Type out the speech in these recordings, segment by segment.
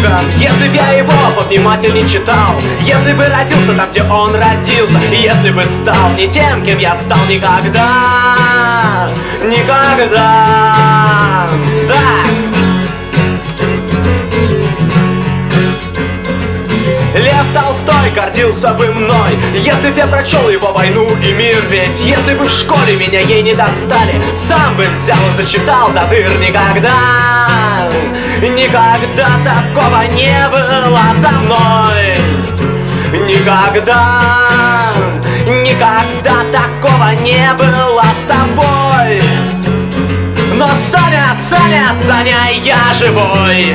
другом, если б я его повнимательней читал, если бы родился там, где он родился, и если бы стал не тем, кем я стал никогда, никогда, да. Лев Толстой гордился бы мной, если б я прочел его «Войну и мир». Ведь если бы в школе меня ей не достали, сам бы взял и зачитал до дыр. Никогда, никогда такого не было со мной. Никогда, никогда такого не было с тобой. Но Саня, Саня, Саня, я живой.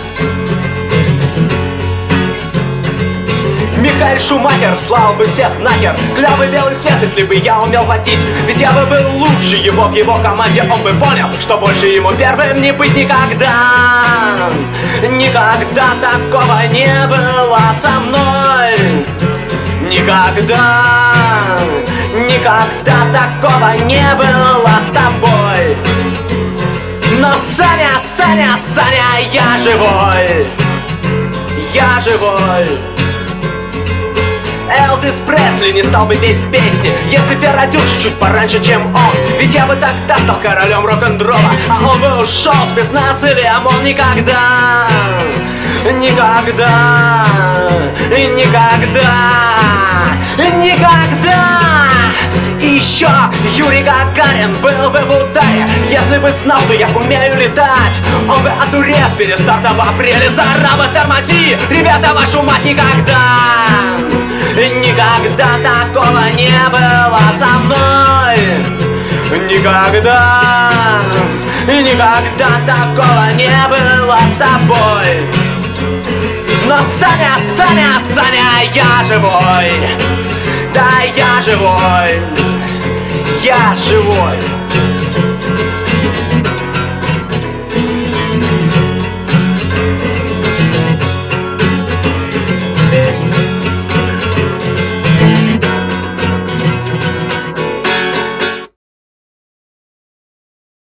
Михаэль Шумахер слал бы всех нахер. Клявый белый свет, если бы я умел водить. Ведь я бы был лучше его в его команде. Он бы понял, что больше ему первым не быть никогда. Никогда такого не было со мной. Никогда, никогда такого не было с тобой. Но Саня, Саня, Саня, я живой. Я живой. Элвис Пресли не стал бы петь песни, если б я родился чуть пораньше, чем он. Ведь я бы тогда стал королем рок-н-ролла, а он бы ушел в спецназ или ОМОН. Никогда, никогда, никогда, никогда. И еще Юрий Гагарин был бы в ударе, если бы знал, что я умею летать. Он бы, одурев перед стартом в апреле, заорал бы: тормози, ребята, вашу мать, никогда. Никогда такого не было со мной. Никогда, никогда такого не было с тобой. Но Саня, Саня, Саня, я живой. Да, я живой. Я живой.